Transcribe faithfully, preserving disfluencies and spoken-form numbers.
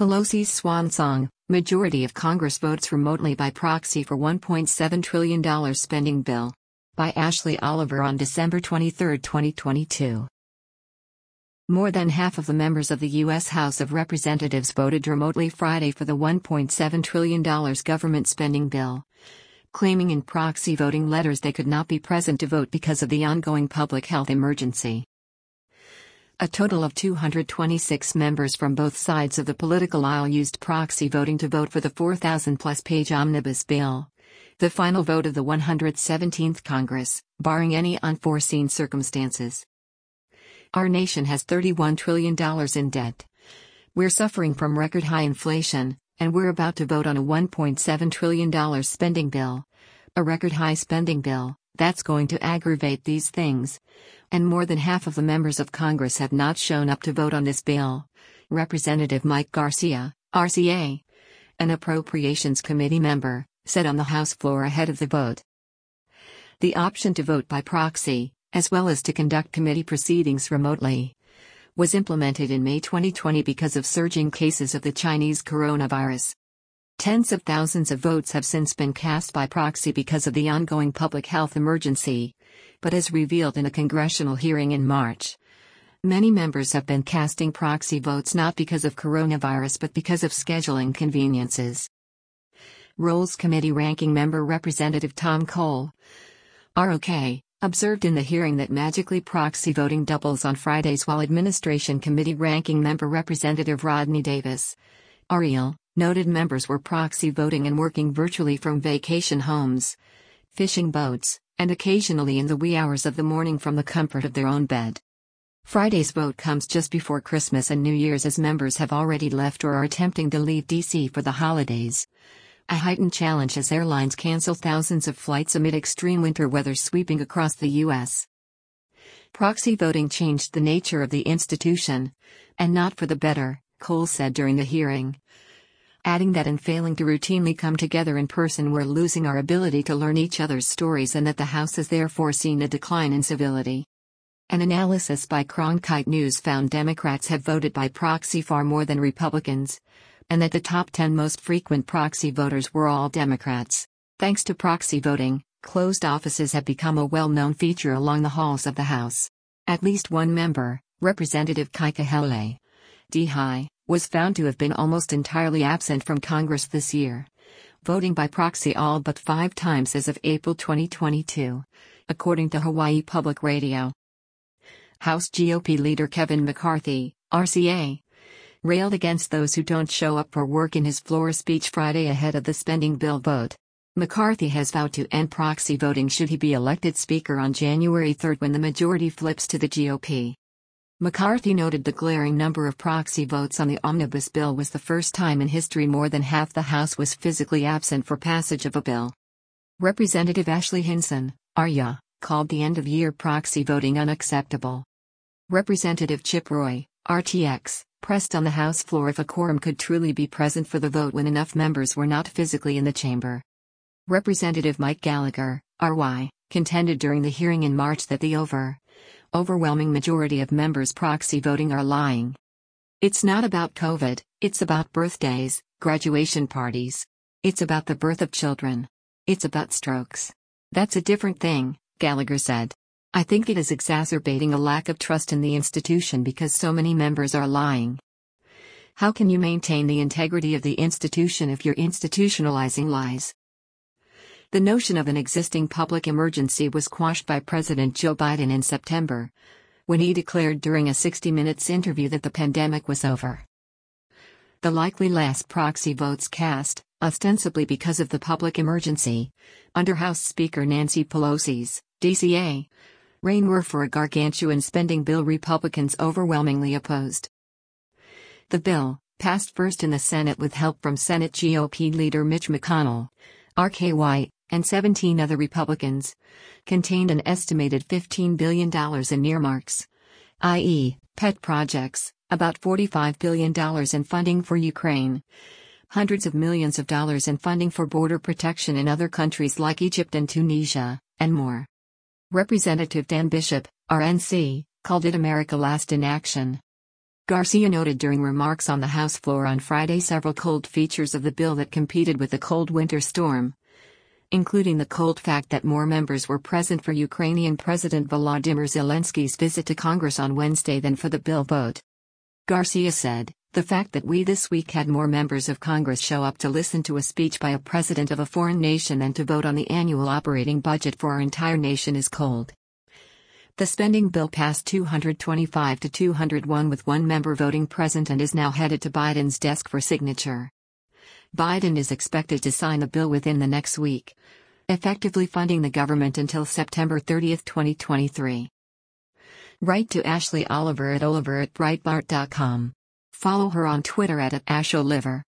Pelosi's swan song, majority of Congress votes remotely by proxy for one point seven trillion dollars spending bill. By Ashley Oliver on December twenty-third, twenty twenty-two. More than half of the members of the U S House of Representatives voted remotely Friday for the one point seven trillion dollars government spending bill, claiming in proxy voting letters they could not be present to vote because of the ongoing public health emergency. A total of two hundred twenty-six members from both sides of the political aisle used proxy voting to vote for the four thousand plus page omnibus bill, the final vote of the one hundred seventeenth Congress, barring any unforeseen circumstances. Our nation has thirty-one trillion dollars in debt. We're suffering from record high inflation, and we're about to vote on a one point seven trillion dollars spending bill. A record high spending bill that's going to aggravate these things. And more than half of the members of Congress have not shown up to vote on this bill. Representative Mike Garcia, R C A, an Appropriations Committee member, said on the House floor ahead of the vote. The option to vote by proxy, as well as to conduct committee proceedings remotely, was implemented in May twenty twenty because of surging cases of the Chinese coronavirus. Tens of thousands of votes have since been cast by proxy because of the ongoing public health emergency, but as revealed in a congressional hearing in March, many members have been casting proxy votes not because of coronavirus but because of scheduling conveniences. Rules Committee Ranking Member Representative Tom Cole, R O K, observed in the hearing that magically proxy voting doubles on Fridays, while Administration Committee Ranking Member Representative Rodney Davis, R E L, noted members were proxy voting and working virtually from vacation homes, fishing boats, and occasionally in the wee hours of the morning from the comfort of their own bed. Friday's vote comes just before Christmas and New Year's, as members have already left or are attempting to leave D C for the holidays. A heightened challenge as airlines cancel thousands of flights amid extreme winter weather sweeping across the U S Proxy voting changed the nature of the institution, and not for the better, Cole said during the hearing, adding that in failing to routinely come together in person we're losing our ability to learn each other's stories and that the House has therefore seen a decline in civility. An analysis by Cronkite News found Democrats have voted by proxy far more than Republicans, and that the top ten most frequent proxy voters were all Democrats. Thanks to proxy voting, closed offices have become a well-known feature along the halls of the House. At least one member, Representative Kaikahele D-High, was found to have been almost entirely absent from Congress this year, voting by proxy all but five times as of April twenty twenty-two, according to Hawaii Public Radio. House G O P leader Kevin McCarthy, R C A, railed against those who don't show up for work in his floor speech Friday ahead of the spending bill vote. McCarthy has vowed to end proxy voting should he be elected Speaker on January third when the majority flips to the G O P. McCarthy noted the glaring number of proxy votes on the omnibus bill was the first time in history more than half the House was physically absent for passage of a bill. Representative Ashley Hinson, R Y A, called the end-of-year proxy voting unacceptable. Representative Chip Roy, R T X, pressed on the House floor if a quorum could truly be present for the vote when enough members were not physically in the chamber. Representative Mike Gallagher, R Y, contended during the hearing in March that the over overwhelming majority of members proxy voting are lying. It's not about COVID, it's about birthdays, graduation parties. It's about the birth of children. It's about strokes. That's a different thing, Gallagher said. I think it is exacerbating a lack of trust in the institution because so many members are lying. How can you maintain the integrity of the institution if you're institutionalizing lies? The notion of an existing public emergency was quashed by President Joe Biden in September, when he declared during a sixty minutes interview that the pandemic was over. The likely last proxy votes cast, ostensibly because of the public emergency, under House Speaker Nancy Pelosi's D C A reign were for a gargantuan spending bill Republicans overwhelmingly opposed. The bill, passed first in the Senate with help from Senate G O P leader Mitch McConnell, R K White, and seventeen other Republicans, contained an estimated fifteen billion dollars in earmarks, that is, pet projects, about forty-five billion dollars in funding for Ukraine, hundreds of millions of dollars in funding for border protection in other countries like Egypt and Tunisia, and more. Representative Dan Bishop, R N C, called it America Last in Action. Garcia noted during remarks on the House floor on Friday several cold features of the bill that competed with the cold winter storm, including the cold fact that more members were present for Ukrainian President Volodymyr Zelensky's visit to Congress on Wednesday than for the bill vote. Garcia said, "The fact that we this week had more members of Congress show up to listen to a speech by a president of a foreign nation than to vote on the annual operating budget for our entire nation is cold." The spending bill passed two hundred twenty-five to two hundred one with one member voting present and is now headed to Biden's desk for signature. Biden is expected to sign the bill within the next week, effectively funding the government until September thirtieth, twenty twenty-three. Write to Ashley Oliver at Oliver at Breitbart dot com. Follow her on Twitter at, at AshOliver.